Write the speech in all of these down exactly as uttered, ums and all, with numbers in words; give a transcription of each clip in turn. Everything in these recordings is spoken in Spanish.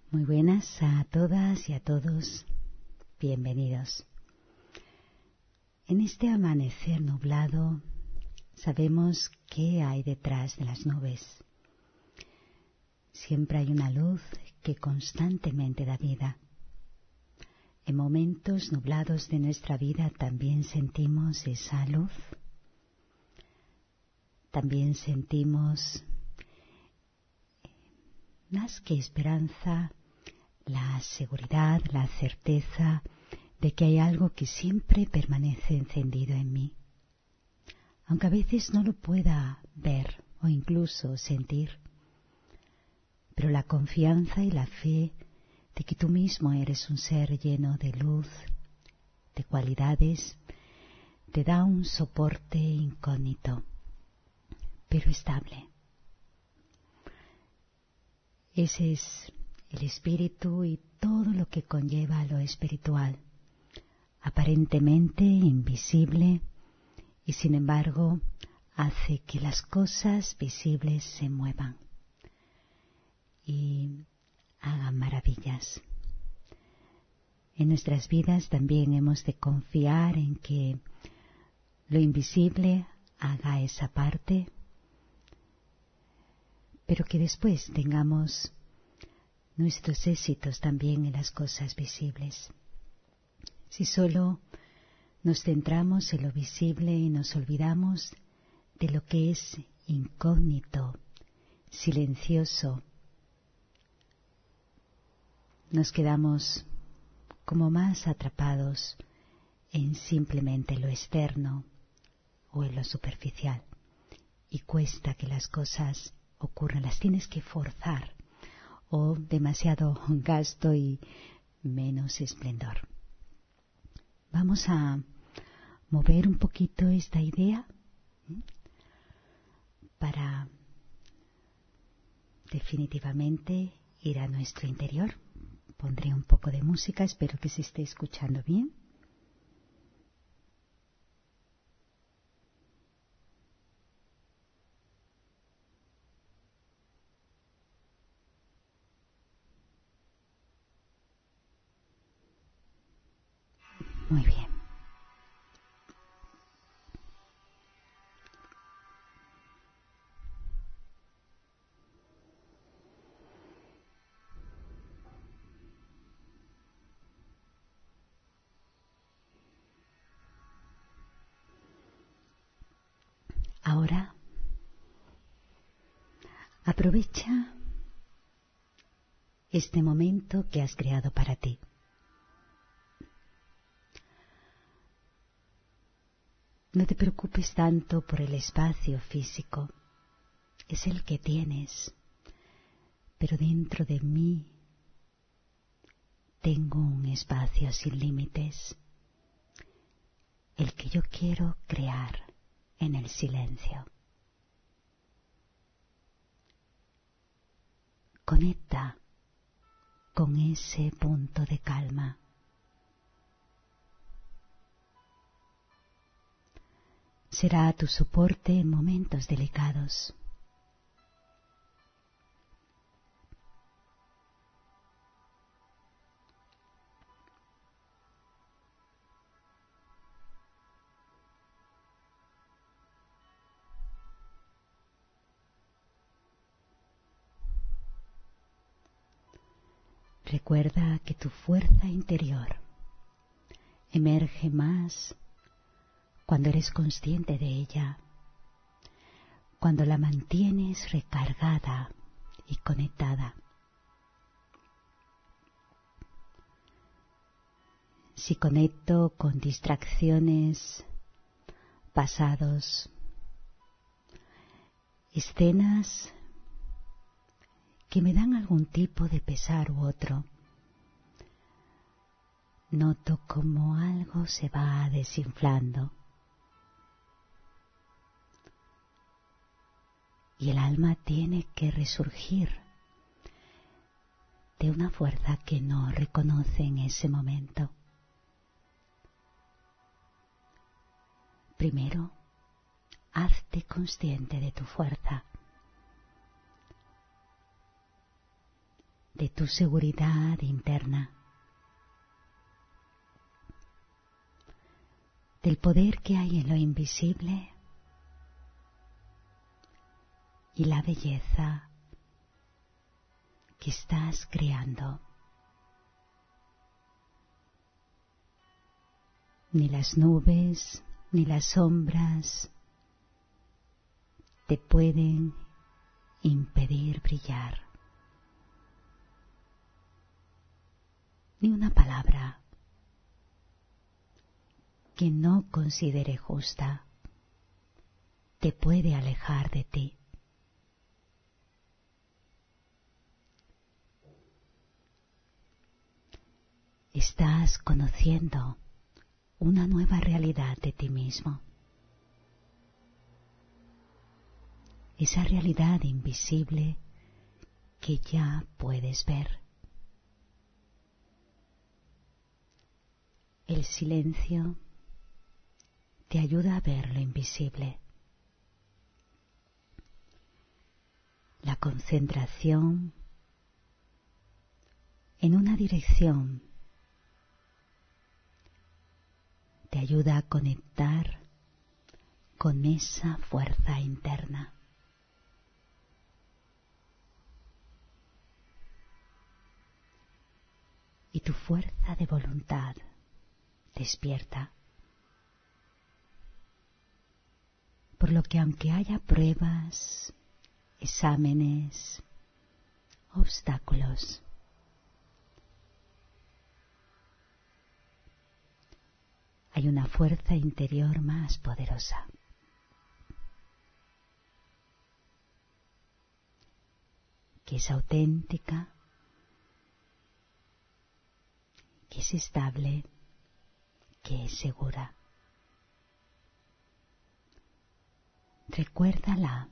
Muy buenas a todas y a todos, bienvenidos. En este amanecer nublado sabemos qué hay detrás de las nubes. Siempre hay una luz que constantemente da vida. En momentos nublados de nuestra vida también sentimos esa luz. También sentimos, más que esperanza, la seguridad, la certeza de que hay algo que siempre permanece encendido en mí. Aunque a veces no lo pueda ver o incluso sentir, pero la confianza y la fe de que tú mismo eres un ser lleno de luz, de cualidades, te da un soporte incógnito, pero estable. Ese es el espíritu y todo lo que conlleva lo espiritual, aparentemente invisible y sin embargo hace que las cosas visibles se muevan y hagan maravillas. En nuestras vidas también hemos de confiar en que lo invisible haga esa parte, pero que después tengamos nuestros éxitos también en las cosas visibles. Si solo nos centramos en lo visible y nos olvidamos de lo que es incógnito, silencioso, nos quedamos como más atrapados en simplemente lo externo o en lo superficial y cuesta que las cosas ocurran, las tienes que forzar o demasiado gasto y menos esplendor. Vamos a mover un poquito esta idea para definitivamente ir a nuestro interior. Pondré un poco de música, espero que se esté escuchando bien. Muy bien. Ahora, aprovecha este momento que has creado para ti. No te preocupes tanto por el espacio físico, es el que tienes, pero dentro de mí tengo un espacio sin límites, el que yo quiero crear en el silencio. Conecta con ese punto de calma. Será tu soporte en momentos delicados. Recuerda que tu fuerza interior emerge más cuando eres consciente de ella, cuando la mantienes recargada y conectada. Si conecto con distracciones, pasados, escenas que me dan algún tipo de pesar u otro, noto como algo se va desinflando y el alma tiene que resurgir de una fuerza que no reconoce en ese momento. Primero, hazte consciente de tu fuerza. de tu seguridad interna, del poder que hay en lo invisible y la belleza que estás creando. Ni las nubes ni las sombras te pueden impedir brillar. Ni una palabra que no considere justa te puede alejar de ti. Estás conociendo una nueva realidad de ti mismo. Esa realidad invisible que ya puedes ver. El silencio te ayuda a ver lo invisible. La concentración en una dirección te ayuda a conectar con esa fuerza interna. Y tu fuerza de voluntad despierta. Por lo que aunque haya pruebas, exámenes, obstáculos, hay una fuerza interior más poderosa. Que es auténtica, que es estable, que es segura. Recuérdala.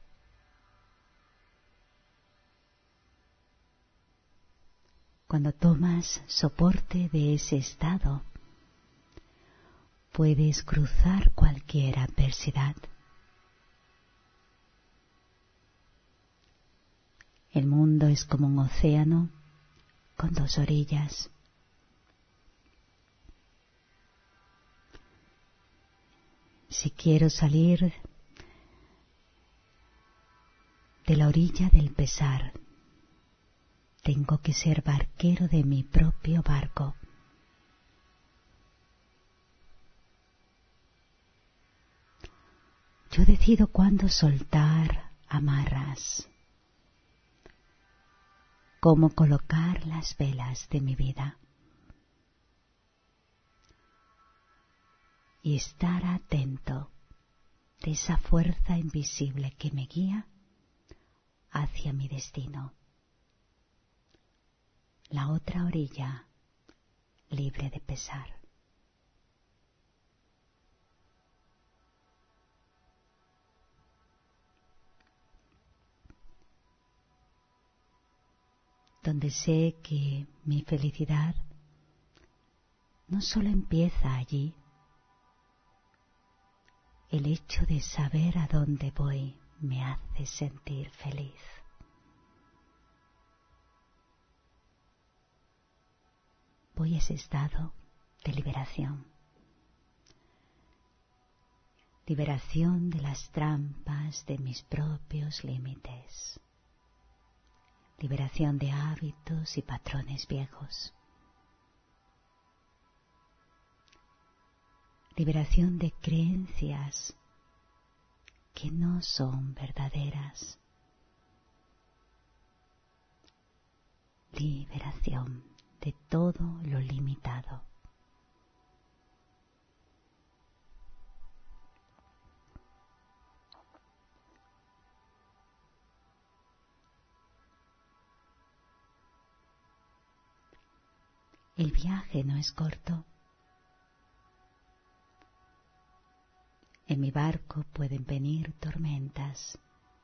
Cuando tomas soporte de ese estado, puedes cruzar cualquier adversidad. El mundo es como un océano con dos orillas. Si quiero salir de la orilla del pesar, tengo que ser barquero de mi propio barco. Yo decido cuándo soltar amarras, cómo colocar las velas de mi vida y estar atento de esa fuerza invisible que me guía hacia mi destino, la otra orilla libre de pesar. Donde sé que mi felicidad no solo empieza allí. El hecho de saber a dónde voy me hace sentir feliz. Voy a ese estado de liberación. Liberación de las trampas de mis propios límites. Liberación de hábitos y patrones viejos. Liberación de creencias que no son verdaderas. Liberación de todo lo limitado. El viaje no es corto. En mi barco pueden venir tormentas.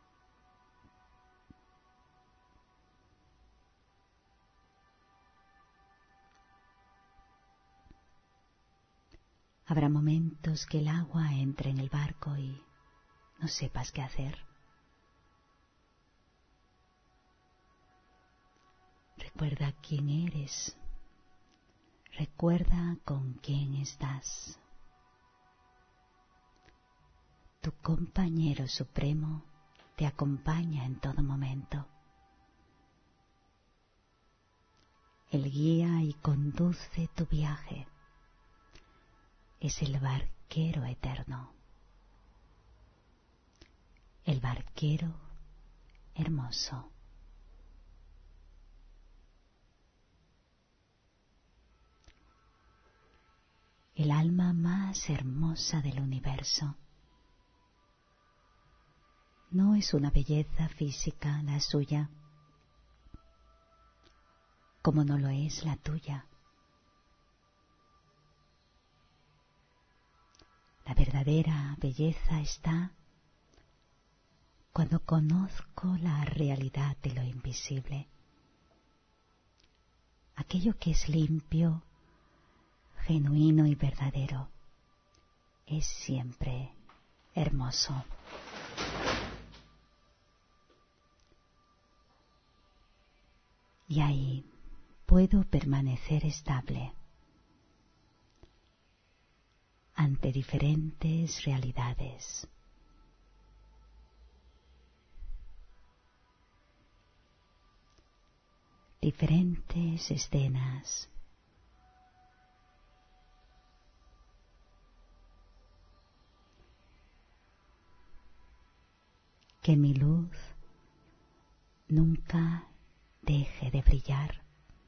Habrá momentos que el agua entre en el barco y no sepas qué hacer. Recuerda quién eres. Recuerda con quién estás. Tu compañero supremo te acompaña en todo momento. Él guía y conduce tu viaje. Es el barquero eterno. El barquero hermoso. El alma más hermosa del universo. No es una belleza física la suya, como no lo es la tuya. La verdadera belleza está cuando conozco la realidad de lo invisible. Aquello que es limpio, genuino y verdadero, es siempre hermoso. Y ahí puedo permanecer estable ante diferentes realidades. Diferentes escenas. Que mi luz nunca deje de brillar.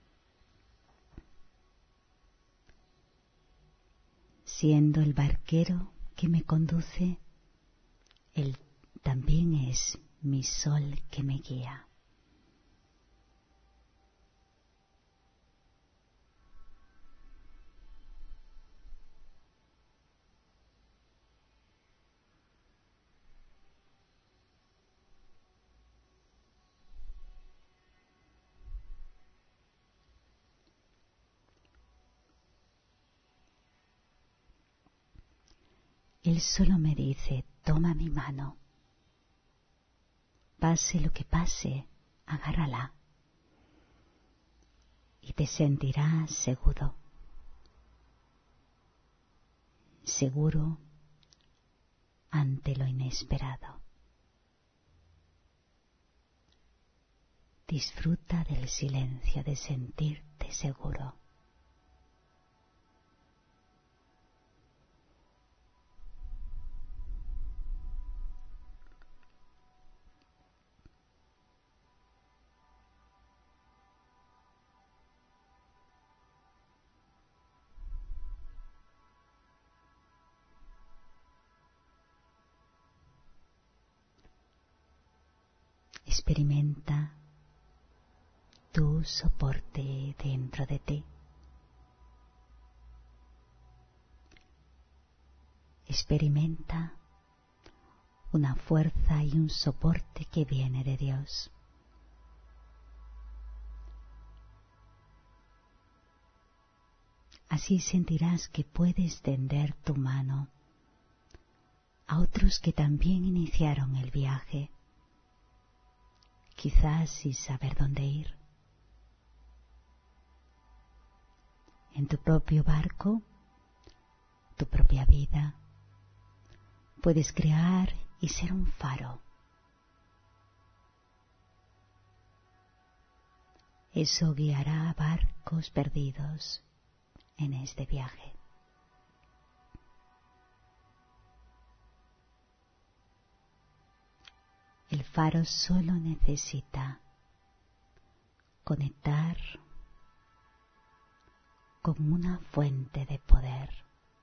Siendo el barquero que me conduce, Él también es mi sol que me guía. Él solo me dice, toma mi mano. Pase lo que pase, agárrala. Y te sentirás seguro. Seguro ante lo inesperado. Disfruta del silencio de sentirte seguro. Experimenta tu soporte dentro de ti. Experimenta una fuerza y un soporte que viene de Dios. Así sentirás que puedes tender tu mano a otros que también iniciaron el viaje, quizás sin saber dónde ir. En tu propio barco, tu propia vida, puedes crear y ser un faro. Eso guiará a barcos perdidos en este viaje. El faro solo necesita conectar con una fuente de poder.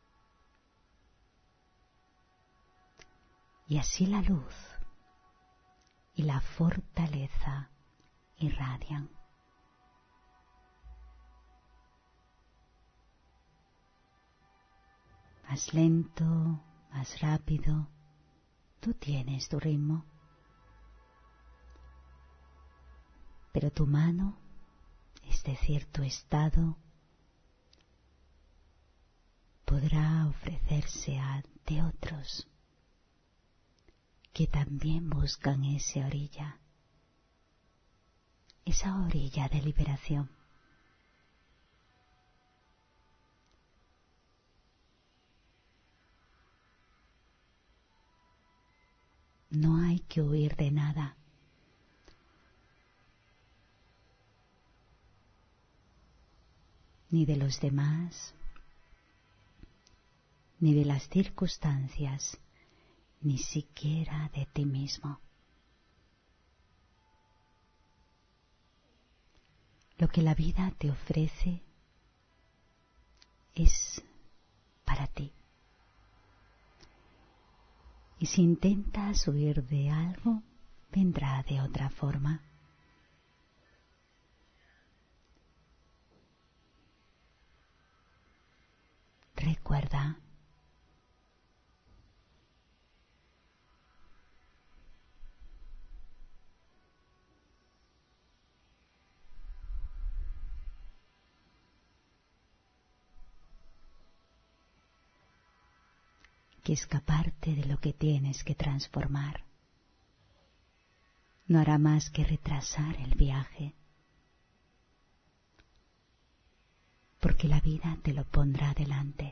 Y así la luz y la fortaleza irradian. Más lento, más rápido, tú tienes tu ritmo. Pero tu mano, es decir, tu estado, podrá ofrecerse ante otros que también buscan esa orilla, esa orilla de liberación. No hay que huir de nada. Ni de los demás, ni de las circunstancias, ni siquiera de ti mismo. Lo que la vida te ofrece es para ti. Y si intentas huir de algo, vendrá de otra forma. Recuerda, que escaparte de lo que tienes que transformar no hará más que retrasar el viaje, porque la vida te lo pondrá delante.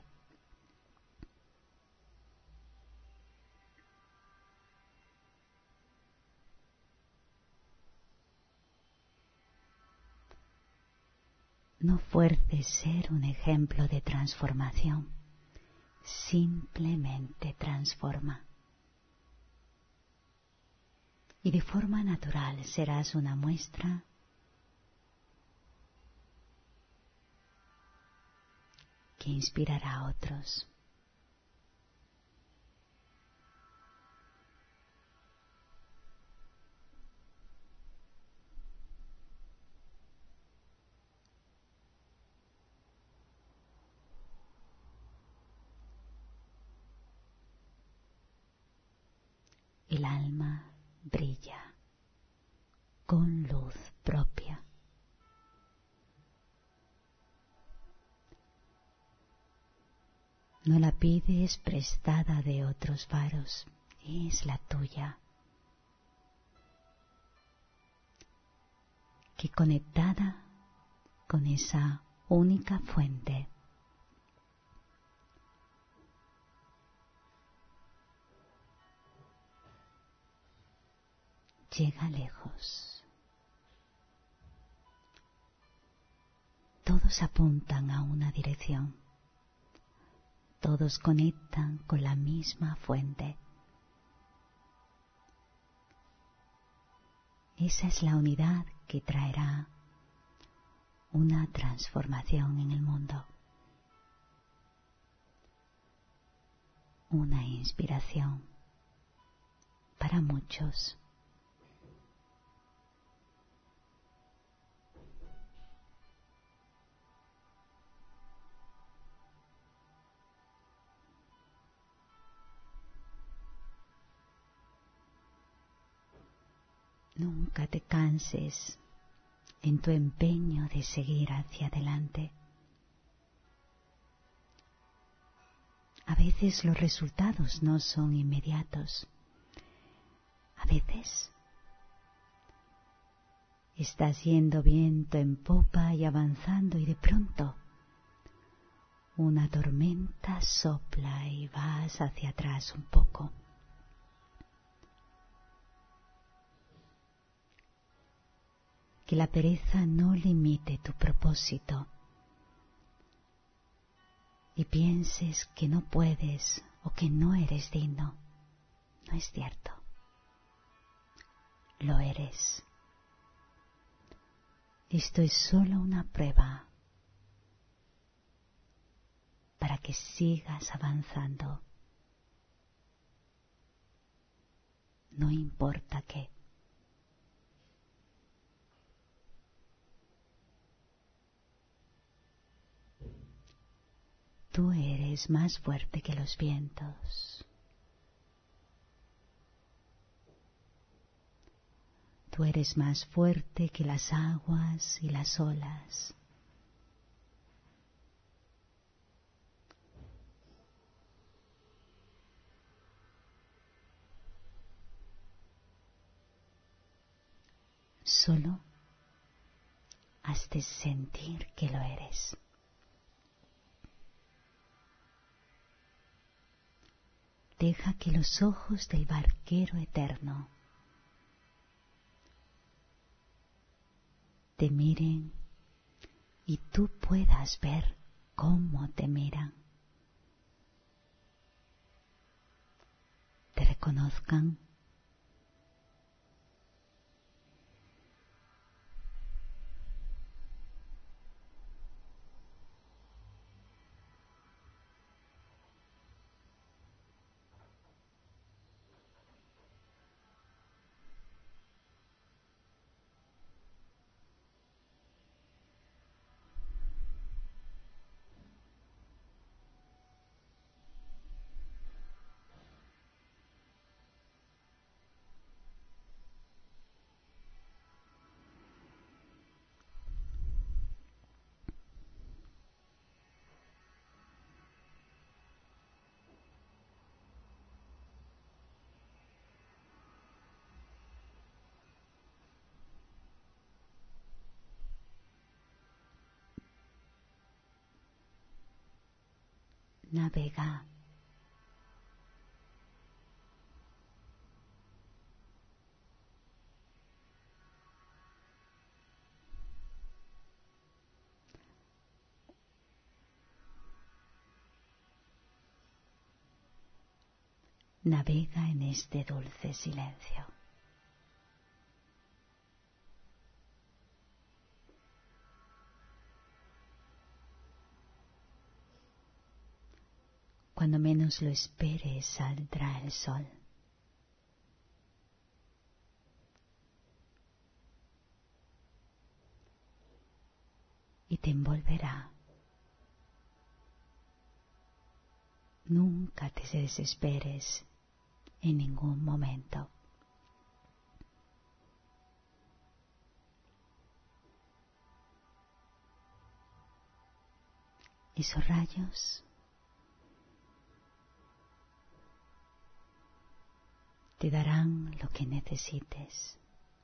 No fuerces ser un ejemplo de transformación, simplemente transforma. Y de forma natural serás una muestra que inspirará a otros. El alma brilla con luz propia. No la pides prestada de otros faros, es la tuya, que conectada con esa única fuente, llega lejos. Todos apuntan a una dirección. Todos conectan con la misma fuente. Esa es la unidad que traerá una transformación en el mundo. Una inspiración para muchos. Nunca te canses en tu empeño de seguir hacia adelante. A veces los resultados no son inmediatos. A veces estás yendo viento en popa y avanzando y de pronto una tormenta sopla y vas hacia atrás un poco. Que la pereza no limite tu propósito y pienses que no puedes o que no eres digno. No es cierto. Lo eres. Esto es solo una prueba para que sigas avanzando. No importa qué. Tú eres más fuerte que los vientos. Tú eres más fuerte que las aguas y las olas. Solo has de sentir que lo eres. Deja que los ojos del barquero eterno te miren y tú puedas ver cómo te miran. Te reconozcan. Navega. Navega en este dulce silencio. Cuando menos lo esperes, saldrá el sol. Y te envolverá. Nunca te desesperes en ningún momento. Esos rayos te darán lo que necesites.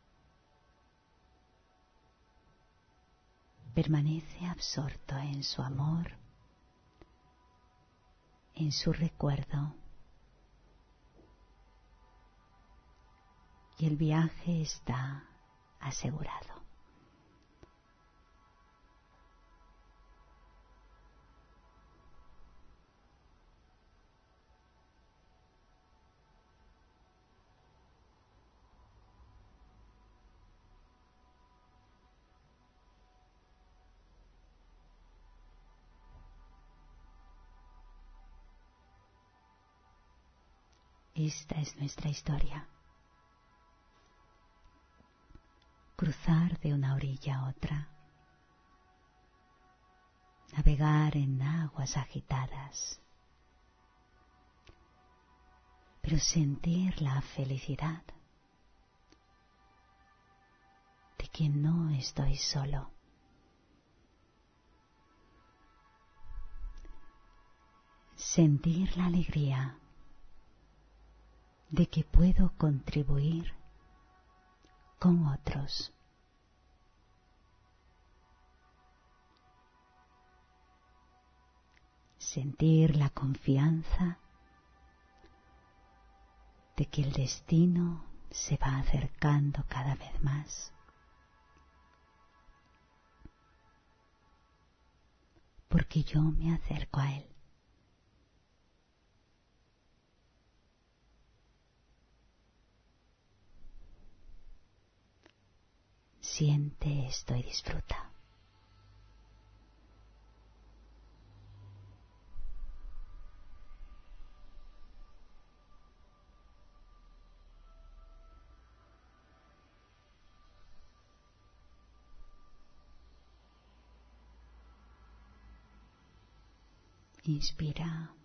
Permanece absorto en su amor, en su recuerdo, y el viaje está asegurado. Esta es nuestra historia. Cruzar de una orilla a otra. Navegar en aguas agitadas. Pero sentir la felicidad de que no estoy solo. Sentir la alegría de que puedo contribuir con otros. Sentir la confianza de que el destino se va acercando cada vez más. Porque yo me acerco a él. Siente esto y disfruta. Inspira.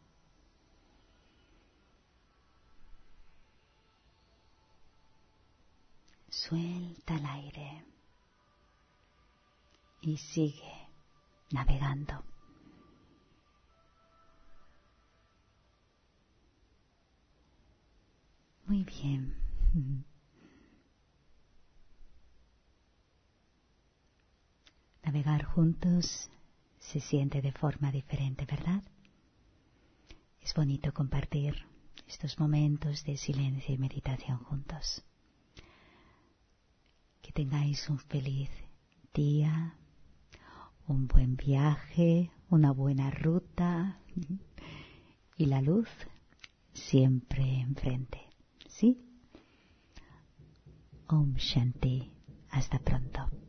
Suelta el aire y sigue navegando. Muy bien. Navegar juntos se siente de forma diferente, ¿verdad? Es bonito compartir estos momentos de silencio y meditación juntos. Que tengáis un feliz día, un buen viaje, una buena ruta y la luz siempre enfrente, ¿sí? Om Shanti. Hasta pronto.